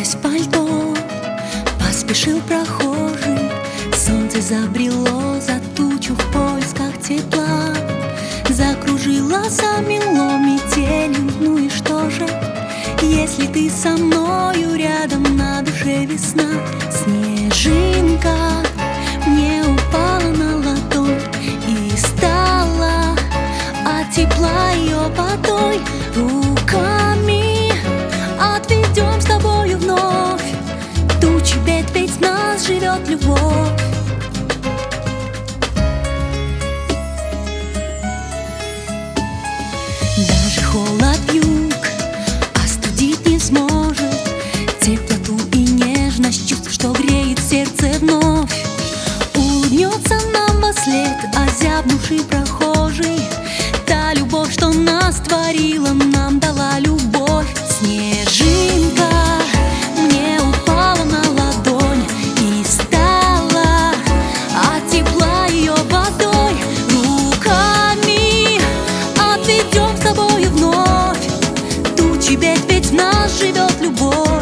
сквозь пальто поспешил прохожий. Солнце забрело за тучу в поисках тепла. Закружилась, омело метелью. Ну и что же, если ты со мною рядом, на душе весна. Снежинка мне упала на ладонь и стала от тепла ее водой. Руками отведем с тобою вновь тучи бед, ведь в нас живет любовь. Даже холод юг остудить не сможет теплоту и нежность чувств, что греет сердце вновь. Улыбнется нам вослед озябнувший прохожий. Та любовь, что нас творила, нам дала любовь. Снежинка мне упала на ладонь и стала от тепла ее водой. Руками отведем с тобою вновь тучи бед, ведь в нас живет любовь.